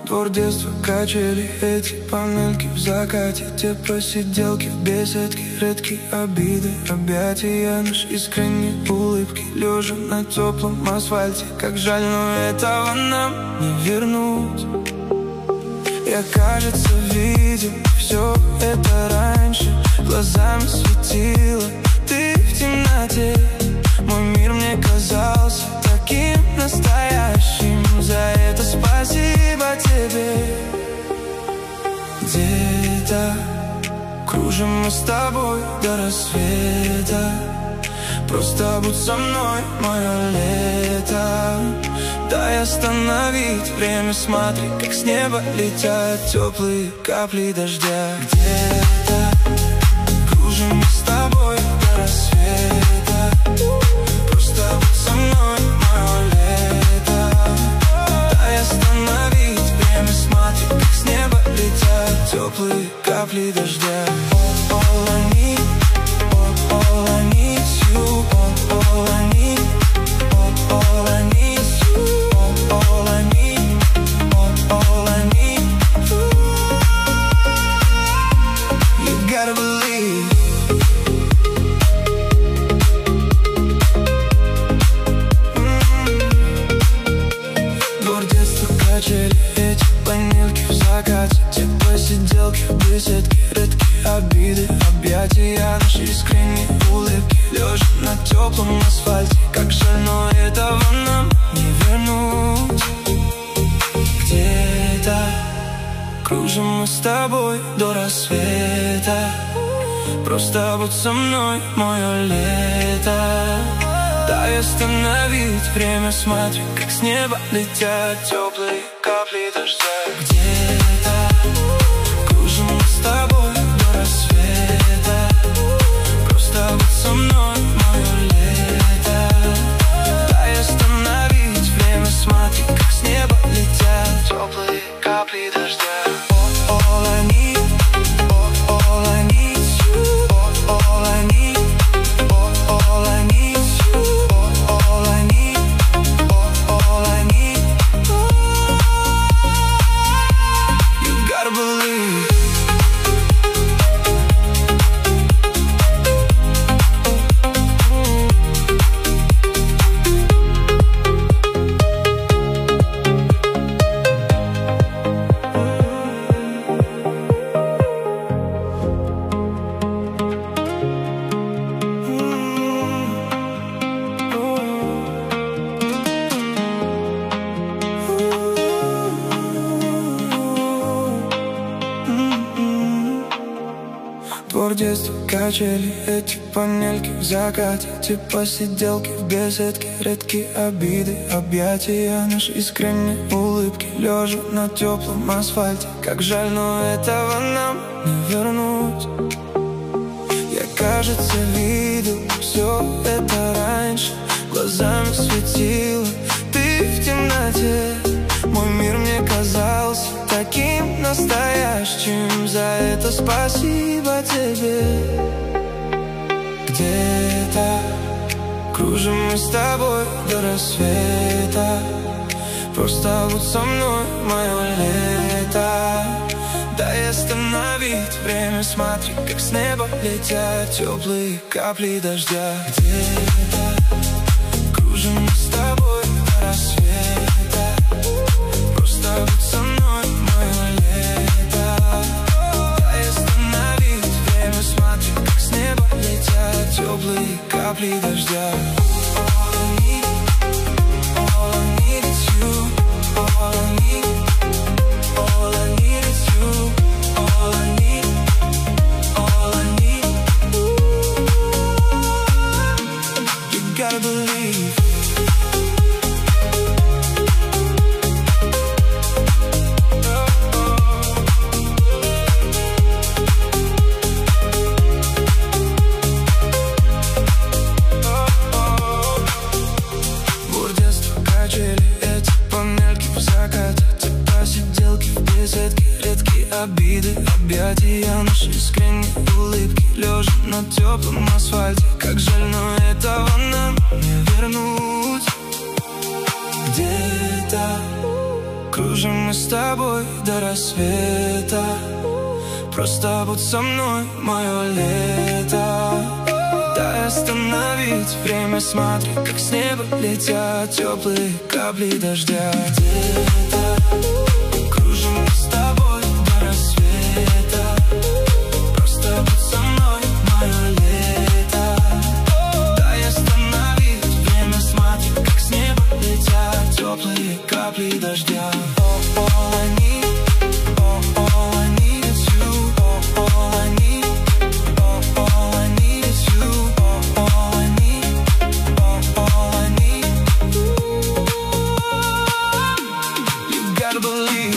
Двор детства, качели, эти панельки в закате, те посиделки в беседке, редкие обиды, объятия, наш искренние улыбки, лежа на теплом асфальте. Как жаль, но этого нам не вернуть. Я, кажется, видел все это раньше, глазами светила ты в темноте. Мой мир мне казался таким настоящим, за это спасибо тебе. Где-то кружим мы с тобой до рассвета. Просто будь со мной, мое лето. Дай остановить время, смотри, как с неба летят теплые капли дождя. Где-то кружим мы с тобой до рассвета. Просто будь со мной, мое лето. Дай остановить время, смотри, как с неба летят теплые капли дождя. All I need, all I need you, all I need, all I need you, all I need, all I need. You gotta believe. Двор детства, качели, эти панельки в закате, те посиделки в беседке, редкие обиды, объятия, наши искренние улыбки, лежа на теплом асфальте. Как жаль, но этого нам не вернуть. Где-то кружим мы с тобой до рассвета. Просто будь со мной, мое лето. Дай остановить время, смотри, как с неба летят теплые капли дождя. Где-то кружим мы с тобой до рассвета. Просто будь со мной, мое лето. Дай остановить время, смотри, как с неба летят теплые капли дождя. All I need, all I need you, all I need, all I need you, all I need, all I need. You gotta believe. Двор детства, качели, эти панельки в закате, те посиделки в беседке, редкие обиды, объятия, наши искренние улыбки, лежа на теплом асфальте. Как жаль, но этого нам не вернуть. Я, кажется, видел все это раньше, глазами светила ты в темноте. Мой мир мне казался таким настоящим, за это спасибо тебе. Где-то кружим мы с тобой до рассвета. Просто будь со мной, мое лето. Дай остановить время, смотри, как с неба летят теплые капли дождя. Где-то кружим мы с тобой до рассвета. Просто будь со мной, мое лето. Дай остановить время, смотри, как с неба летят теплые капли дождя. All I need, all I need is you, all I need, all I need is you, all I need, all I need. You gotta believe. Обиды, объятия, наши искренние улыбки, лежа на теплом асфальте. Как жаль, но этого нам не вернуть. Где-то Кружим мы с тобой до рассвета. Просто будь со мной, мое лето. Дай остановить время, смотри, как с неба летят теплые капли дождя. Где-то кружим мы с тобой до рассвета. Просто будь со мной, мое лето. Дай остановить время, смотри, как с неба летят теплые капли дождя. Believe